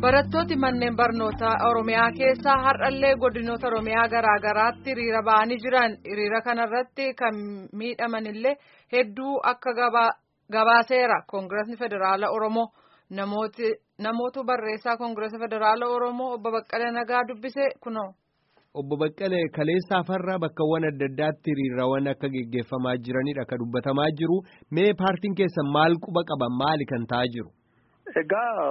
Barattooti manneen barnootaa Oromiyaa keessaa har'allee godinoota Oromiyaa garaa garaatti hiriira ba'anii jiran. Hiriira kanarratti kan miidhamanillee hedduu akka gabaaseera. Koongireesni Federaala Oromoo namoota barreessaa Koongireesii Federaala Oromoo obbo Baqqalee Nagaa dubbise kunoo. Obbo Baqqalee kaleessaa farra bakkawwan adda addaatti hiriirawwan akka geggeeffamaa jiranidha kan dubbatamaa jiru. Mee paartiin keessan maal quba qaba? Maali kan ta'aa jiru? Egaa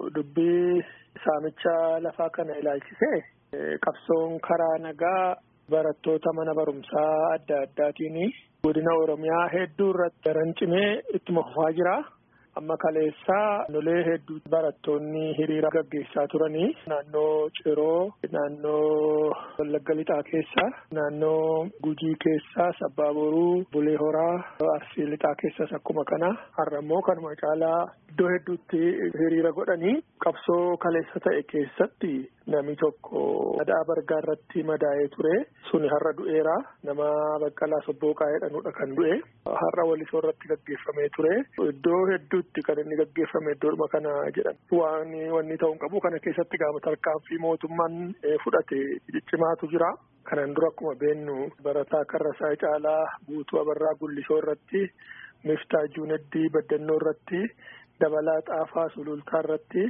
dubbii saamicha lafaa kana ilaalchisee qabsoon karaa nagaa barattoota mana barumsaa adda addaatiin godina Oromiyaa hedduu irratti daran cimee ittuma fufaa jira. Amma kaleessaa nolee hedduu barattoonni hiriira gaggeessaa turanii naannoo Ciroo, naannoo Wallagga Lixaa keessa, naannoo Gujii keessa, Sabbaa Boruu, Bulee Horaa, Arsii Lixaa keessas akkuma kana har'ammoo kanuma caalaa iddoo hedduutti hiriira godhanii qabsoo kaleessa ta'e keessatti namni tokko Adaa Bargaa irratti madaa'ee ture. Suni har'a du'eera. Nama Baqqalaa Sobbooqaa jedhamudha kan du'e. Har'a Walisoo irratti gaggeeffamee ture. Iddoo hedduutti kan inni gaggeeffame iddoodhuma kana jedhan. Wanni ta'uu qabu kana keessatti gaafa tarkaanfii mootummaan fudhate ciccimaatu jira. Kanan dura akkuma beennu barataa Karrasaa Caalaa Guutuu Abarraa Gullisoo irratti, Miftaa Juuneddii Baddannoo irratti, Dabalaa Xaafaa Sulultaa irratti,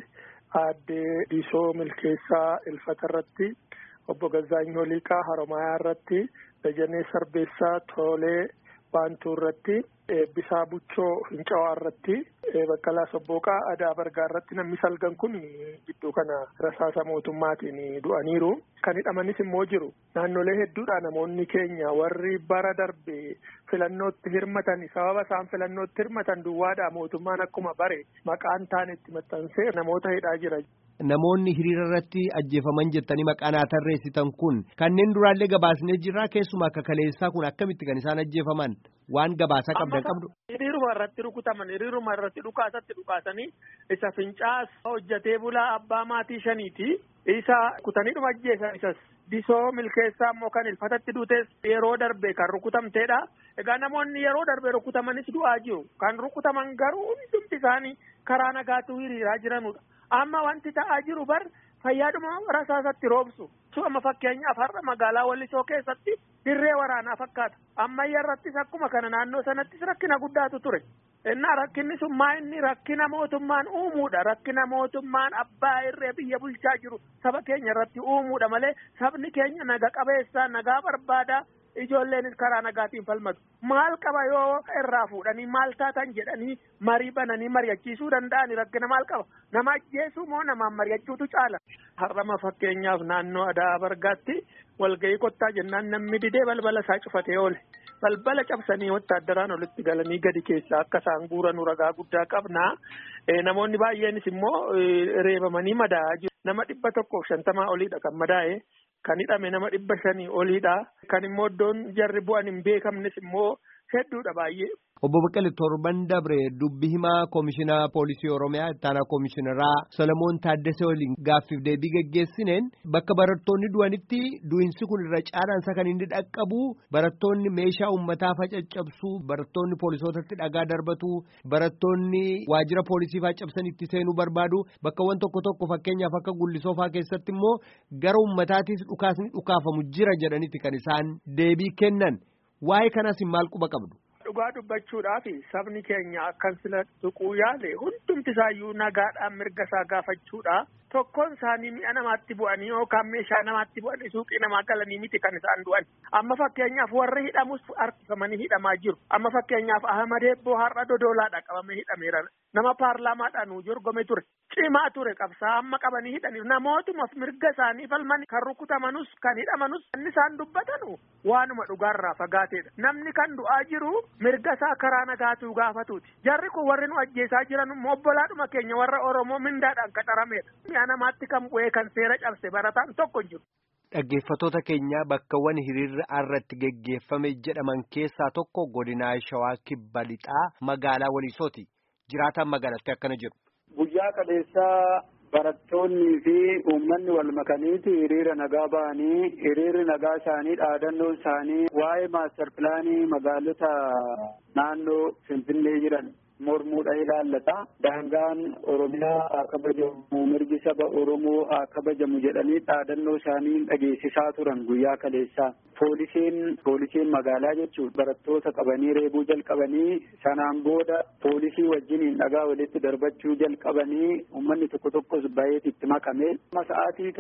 Aaddee Diisoo Milkeessaa Ilfata irratti, Obbo Gazaanyoo Liiqaa Haromayaa irratti, Dajanee Sarbeessaa Toolee Baantuu irratti, Eebbisaa Buchoo Fincawaa irratti, Baqqalaa Sobbooqaa Adaa Bargaa irratti namni salgan kun gidduu kana rasaasa mootummaatiin du'aniiru. Kan hidhamanis immoo jiru. Naannolee hedduudhaa namoonni keenya warri bara darbe filannootti hirmatan sababa isaan filannootti hirmatan duwwaadhaa mootummaan akkuma bare maqaan taanetti maxxansee namoota hidhaa jira. Namoonni hiriira irratti ajjeefaman jettanii maqaan tarreessitan kun kanneen duraallee gabaasnee jirra. Keessumaa akka kaleessaa kun akkamitti kan isaan ajjeefaman waan gabaasaa qabdu? Hiriiruma irratti rukutaman, hiriiruma irratti dhukaasanii isa fincaas hojjatee bulaa abbaa maatii shaniiti. Isa kutaniidhuma ajjeesan isas Disoo Milkeessaa immoo kan Ilfatatti duutes yeroo darbe kan rukutamteedha. Egaa namoonni yeroo darbe rukutamanis du'aa jiru. Kan rukutaman garuu hundumti isaanii karaa nagaatu hiriiraa jiranudha. Amma wanti ta'aa jiru fayyaadhuma rasaasatti roobsu. Amma fakkeenyaaf har'a magaalaa Wallisoo keessatti dirree waraanaa fakkaata. Ammayya irrattis akkuma kana naannoo sanattis rakkina guddaatu ture. Innaa rakkinni sun inni rakkina mootummaan uumuudha. Rakkina mootummaan abbaa irree biyya bulchaa jiru saba keenya irratti uumuudha malee sabni keenya naga qabeessaa nagaa barbaada. Ijoolleenis karaa nagaatiin falmatu. Maal qaba yoo irraa fuudhanii maal taatan jedhanii marii bananii mari'achiisuu danda'ani rakkina maal qaba? Nama ajjeesuu moo namaan mari'achuutu caala? Har'ama fakkeenyaaf naannoo Adaa Bargaatti walga'ii kottaa jennaan namni didee balbala isaa cufatee oole. Balbala cabsanii wattaaddaraan olitti galanii gadi keessaa akka isaan guuranu ragaa guddaa qabna. Namoonni baay'eenis immoo reebamanii madaa'aa jiru. Nama 150 oliidha kan madaa'e. Kan hidhame nama 500 oliidha. Kan immoo iddoon jarri bu'an hin beekamnes immoo hedduudha baay'ee. Obbo Baqqalee torban dabre dubbi himaa Koomishinaa Poolisii Oromiyaa ittaanaa Koomishinaraa Solomoon Taaddasee waliin gaaffiif deebii geggeessineen bakka barattoonni du'anitti du'insi kun irra caalaansa kan inni dhaqqabu barattoonni meeshaa uummataa facaccabsuu, barattoonni poolisootatti dhagaa darbatu, barattoonni waajjira poolisii faccabsan itti seenuu barbaadu, bakkawwan tokko fakkeenyaaf akka Gullisoofaa keessatti immoo gara uummataatiis dhukaasni dhukaafamu jira jedhanitti kan isaan deebii kennan. Waa'ee kanaas maal quba qabdu? Dhugaa dubbachuudhaaf sabni keenya akkan sila tuquu yaale hundumti isaayyuu nagaadhaan mirga isaa gaafachuudha. Tokkoon isaanii mi'a namaatti bu'anii yookaan meeshaa namaatti bu'anii suuqii namaa galanii miti kan isaan du'an. Amma fakkeenyaaf warri hidhamus harkifamanii hidhamaa jiru. Amma fakkeenyaaf Ahmad Eebboo har'a Dodolaadha qabamee hidhameera. Nama paarlaamaadhaan jorgome ture. Cimaa ture qabsaa amma qabanii hidhaniiru. Namootumaaf mirga isaanii falmanii kan rukutamanus kan hidhamanus inni isaan dubbatanu waanuma dhugaarraa fagaateedha. Namni kan du'aa jiru mirga isaa karaa nagaatuu gaafatuuti. Jarri kun warri nu ajjeesaa jiran obbolaadhuma keenya warra Oromoo mindaadhaan qaxarameedha. Namaatti kan bu'ee kan seera cabse barataan tokko jiru. Dhaggeeffattoota keenya bakkawwan hiriirri irratti geggeeffame jedhaman keessaa tokko godina Shawaa Kibba Lixaa magaalaa Walisooti. Jiraataan magaalatti akkana jiru. Guyyaa kaleessaa barattoonnii fi uummanni wal makaniiti hiriira nagaa ba'anii hiriirri nagaa isaanii dhaadannoon isaanii waa'ee maaster pilaanii magaalota naannoo Finfinnee jiran mormuudha ilaallata. Daangaan Oromiyaa haa kabajamu, mirgi saba Oromoo haa kabajamu jedhanii dhaadannoo isaanii dhageessisaa turan guyyaa kaleessaa. Poolisiin magaalaa jechuun barattoota qabanii reebuu jalqabanii sanaan booda poolisii wajjiniin dhagaa walitti darbachuu jalqabanii uummanni tokko tokkos baay'ee itti makame. Sa'aatii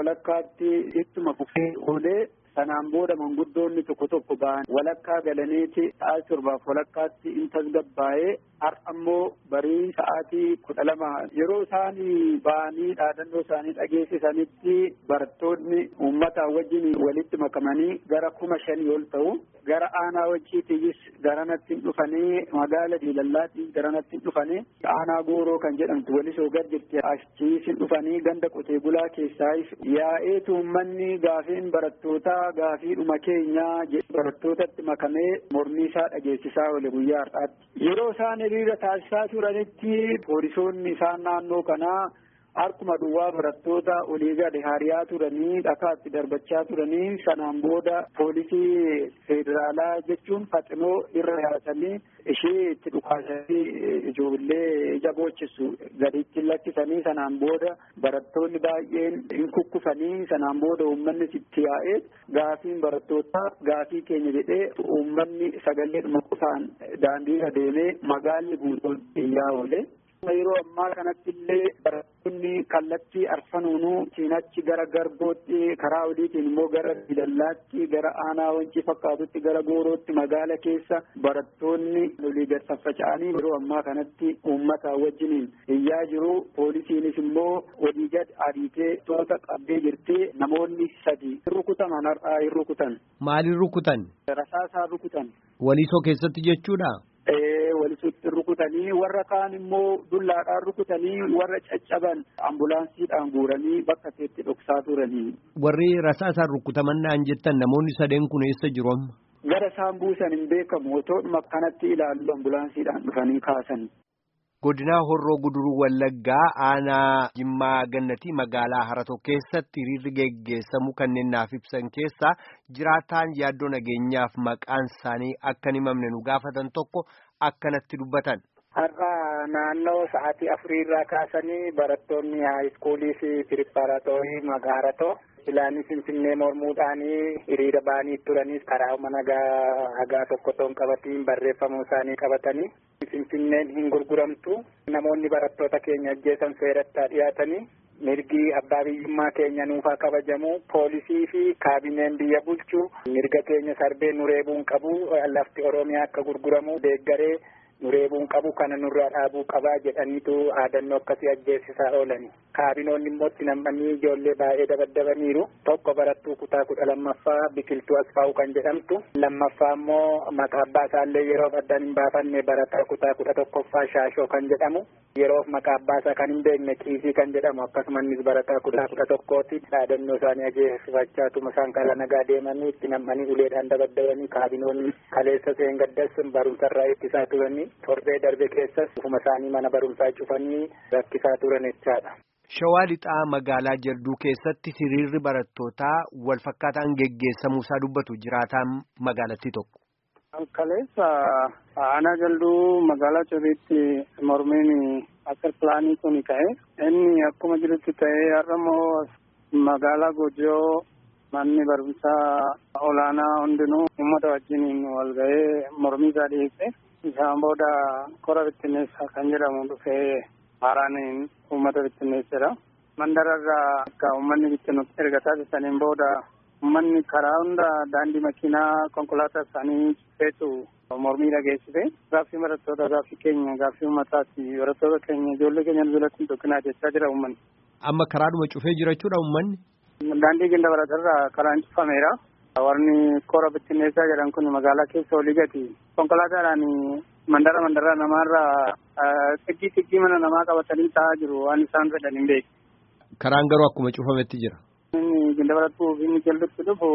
7:00 ittuma fufee oolee sanaan booda manguddoonni tokko ba'an walakkaa galaniiti sa'aatii 7:00 in tasgabbaa'ee har'a immoo barii sa'aatii 12 yeroo isaan ba'anii dhaadannoo isaanii dhageessisanitti barattoonni uummataa wajjin walitti makamanii gara 5,000 ol ta'u gara aanaa wajjiitiyyis garanatti dhufanii magaala Diilallaatti garanatti dhufanii aanaa Gooroo kan jedhamtu walisoo gad jirti achiis dhufanii ganda qotee bulaa keessaayis yaa'eetu uummanni gaafiin barattootaa gaafiidhuma keenyaa barattootatti makamee mormii isaa dhageessisaa oole guyyaa har'aatti. Yeroo isaan hiriira taasisaa turanitti poolisoonni isaan naannoo kanaa harkuma duwwaa barattoota olii gadi hariyaa turanii dhakaatti darbachaa turanii sanaan booda poolisii federaalaa jechuun faxinoo irra yaasanii ishee itti dhukaasanii ijoollee ija boochisu gaditti lakkisanii sanaan booda barattoonni baay'een hin kukkufanii sanaan booda uummanni itti yaa'ee gaafiin barattootaa gaafii keenya jedhee uummanni sagalee qofaan daandiirra deemee magaalli guutuun iyyaa oole. Yeroo ammaa kanatti illee barattoonni kallattii arfanuunuu siinachi gara Garbootti karaa oliitiin immoo gara Diilallaatti gara aanaa Wancii fakkaatutti gara Goorootti magaala keessa barattoonni olii gad faffaca'anii yeroo ammaa kanatti uummata wajjiniin iyyaa jiru. Poolisiinis immoo olii gad ariitee toota qabdee jirti. Namoonni 3 rukutaman har'aa hin rukutan. Maaliin rukutan? Rasaasaa rukutan. Walisoo keessatti jechuudha? Walisuutti rukutanii warra kaan immoo dullaadhaan rukutanii warra caccaban ambulaansiidhaan guuranii bakka itti dhoksaa turanii. Warri rasaasaan rukutaman naan jettan namoonni 3 kun eessa jiru amma? Gara isaan buusan hin beekamu otoodhuma kanatti ilaallu ambulaansiidhaan dhufanii kaasan. Godinaa Horroo Guduruu Wallaggaa aanaa Jimmaa Gannatii magaalaa Haratoo keessatti hiriirri geggeessamu kanneen naaf ibsan keessaa jiraataan yaaddoo nageenyaaf maqaan isaanii akka hin himamne nu gaafatan tokko akkanatti dubbatan. Har'a naannoo sa'aatii 4 irraa kaasanii barattoonni haayiskuulii fi piripaaraatoorii magaaratoo ilaanii Finfinnee mormuudhaanii hiriira ba'anii turanis karaa mana hagaa tokkoon qabatiin barreeffamuu isaanii qabatanii Finfinneen hin gurguramtu namoonni barattoota keenya ajjeesan seeratti dhiyaatanii mirgi abbaa biyyummaa keenya nuufaa kabajamu poolisii fi kaabineen biyya bulchu mirga keenya sarbee nu reebuun qabu lafti Oromiyaa akka gurguramu deeggaree nu reebuun qabu kana nurraa dhaabuu qabaa jedhaniitu aadannoo akkasii ajjeessisaa oolani. Kaabinoonni immoo itti nam'anii ijoollee baay'ee dabaddabaniiru. Tokko barattuu kutaa 12ffaa Biqiltuu Asfaa'u kan jedhamtu. Lammaffaa immoo maqaa abbaa isaallee yeroof addaan hin baafanne barataa kutaa 11ffaa Shaashoo kan jedhamu. Yeroof maqaa abbaa isaa kan hin beekne Qiisii kan jedhamu akkasumas barataa kutaa 11tti dhaadannoo isaanii ajjeessifachaatuma isaan karaa nagaa deemanii itti nam'anii uleedhaan dabaddabanii kaabinoonni kaleessa seengaddas barumsarraa ittisaa turanii. Torbee darbe keessas ufuma isaanii mana barumsaa cufanii rakkisaa turan jechaadha. Shawaa Lixaa magaalaa Jalduu keessatti hiriirri barattootaa wal fakkaataan geggeessamuu isaa dubbatu jiraataan magaalattii tokko. Kaleessa aanaa Jalduu magaalaa Ciriitti mormiin akka pilaanii kun ka'e inni akkuma jirutti ta'ee har'ammoo magaalaa Gojoo manni barumsaa olaanaa hundinuu uummata wajjiniin wal ga'ee mormii isaa dhiyeesse. Isaan booda kora bittinneessaa kan jedhamu dhufee haaraan uummata bittinneessedha. Mandararraa akka uummanni bittinneessu erga taasisaniin booda uummanni karaa hunda daandii makiinaa konkolaataa isaanii cufeetu mormii dhageessise. Gaaffii barattoota gaaffii keenya gaaffii uummataati barattoota keenya ijoollee keenya jalatti hin tokkinaa jechaa jira uummanni. Amma karaadhuma cufee jira jechuudha uummanni? Daandii ginda baratarraa karaan cufameera. Warni kora bittinneessaa jedhan kun magaalaa keessa olii gati konkolaataadhaan mandara namaarraa xiqqii mana namaa qabatanii taa'aa jiru waan isaan fedhan hin beeku. Karaan garuu akkuma cufametti jira. Inni ginda barattuuf inni jaldutti dhufu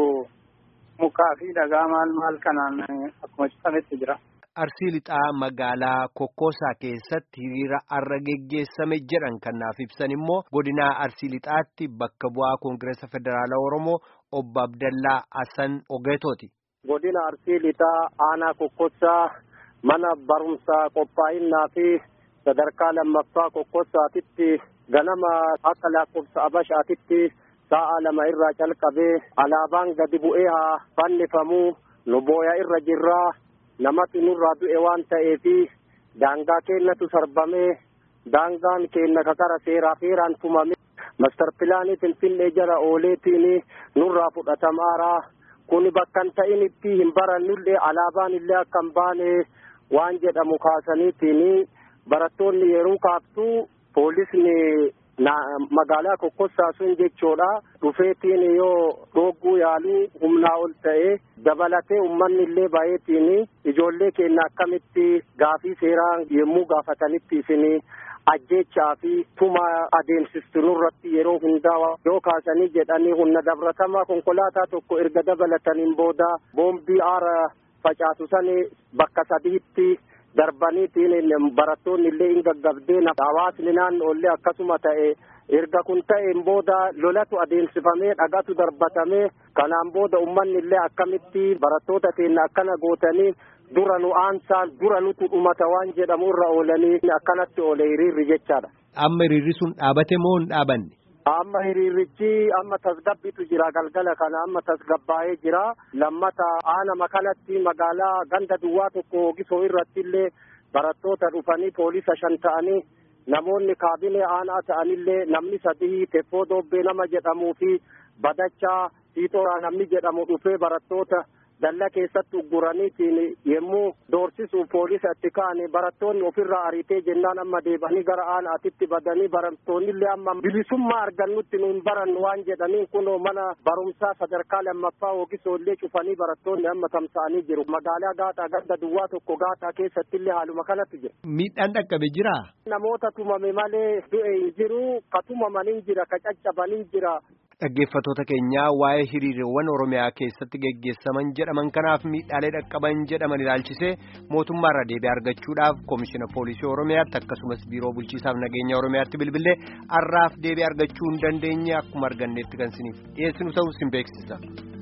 mukaa fi dhagaa maal kanaan akkuma cufametti jira. Arsii Lixaa magaalaa Kokkoosaa keessatti hiriira har'a geggeessame jedhan kan naaf ibsan immoo godinaa Arsii Lixaatti bakka bu'aa Koongireesa Federaalaa Oromoo Obbo Abdallaa Hassan Ogeetooti. Godina Arsii Lixaa aanaa Kokkoosaa mana barumsaa qophaa'inaa fi sadarkaa lammaffaa kokkossaatitti ganama akka lakkoofsa Abashaatitti sa'a 2 irraa calqabee alaabaan gadi bu'ee haa fannifamuu nu booya irra jirraa namatti nurraa du'e waan ta'eefi daangaa keenyatu sarbamee daangaan keenya kakara seeraan tumame master pilaanii Finfinnee jala ooleetiin nurraa fudhatamaaraa kun bakka hin ta'initti hin barannullee alaabaan illee akka hin baane waan jedhamu kaasaniitiin barattoonni yeroo kaaftuu poolisni magaalaa kokkossaa sun jechuudha dhufeetiin yoo dhogguu yaaluu humnaa ol ta'e dabalatee uummanni illee baay'eetiin ijoollee keenya akkamitti gaafii seeraa yommuu gaafatanitti isin ajjechaa fi tuma adeemsistu nurratti yeroo hundaa yoo kaasanii jedhanii humna dabratamaa konkolaataa tokko erga dabalataniin booda boombii aara facaasu sanii bakka 3tti darbaniitiin barattoonni illee hin gaggabdeen hawaasni naannoollee akkasuma ta'e erga kun ta'een booda lolatu adeemsifamee dhagatu darbatamee kanaan booda uummanni illee akkamitti barattoota keenya akkana gootanii dura nu aansaan dura nutu dhumata waan jedhamu irra oolanii akkanatti oole hiriirri jechaadha. Amma hiriirri sun dhaabate moo hin dhaabanne? Amma hiriirrichi amma tasgabbiitu jira galgala kana amma tasgabbaa'ee jira lammata aanama kanatti magaalaa ganda duwwaa tokko Gisoo irratti illee barattoota dhufanii poolisa 5 ta'anii namoonni kaabinee aanaa ta'anillee namni 3 Teffoo Doobbee nama jedhamuu fi Badachaa Tiitooraa namni jedhamu dhufee barattoota dalla keessatti ugguraniitiin yemmuu doorsisuuf poolisa itti ka'anii barattoonni ofirraa ariitee jennaan amma deebanii gara aanaatitti badanii barattoonni illee amma bilisummaa argannutti nuun barannu waan jedhaniin kunoo mana barumsaa sadarkaa lammaffaa Gisoo illee cufanii barattoonni amma tamsa'anii jiru magaalaa Gaaxaa ganda duwwaa tokko Gaaxaa keessatti illee haaluma kanatti jira. Miidhaan dhaqqabe jira? Namoota tumame malee du'e hin jiru ka tumamanii jira ka caccabanii jira. Dhaggeeffattoota keenyaa waa'ee hiriirewwan Oromiyaa keessatti geggeessaman jedhaman kanaaf miidhaalee dhaqqaban jedhaman ilaalchisee mootummaarraa deebii argachuudhaaf Koomishina Poolisii Oromiyaatti akkasumas Biiroo Bulchiinsaaf Nageenya Oromiyaatti bilbilee har'aaf deebii argachuu hin dandeenye akkuma arganneetti kan isiniif dhiyeessinu ta'uu isin beeksisa.